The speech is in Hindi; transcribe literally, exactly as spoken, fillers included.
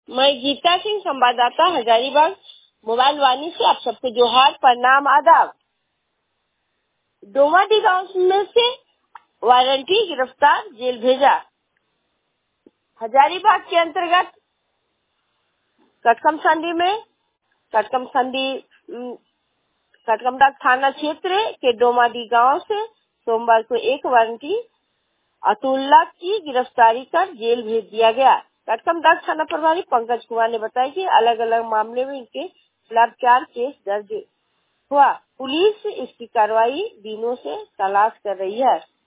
मैं गीता सिंह, संवाददाता हजारीबाग मोबाइल वाणी से आप सबको जोहार, प्रणाम, आदाब। डोमाडी गांव में से वारंटी गिरफ्तार, जेल भेजा। हजारीबाग के अंतर्गत कटकमसंडी में कटकमसंडी कटकमदाग थाना क्षेत्र के डोमाडी गांव से सोमवार को एक वारंटी अतुल्ला की गिरफ्तारी कर जेल भेज दिया गया। कटकमदाग थाना प्रभारी पंकज कुमार ने बताया कि अलग अलग मामले में इनके खिलाफ चार केस दर्ज हुआ। पुलिस इसकी कार्रवाई दिनों से तलाश कर रही है।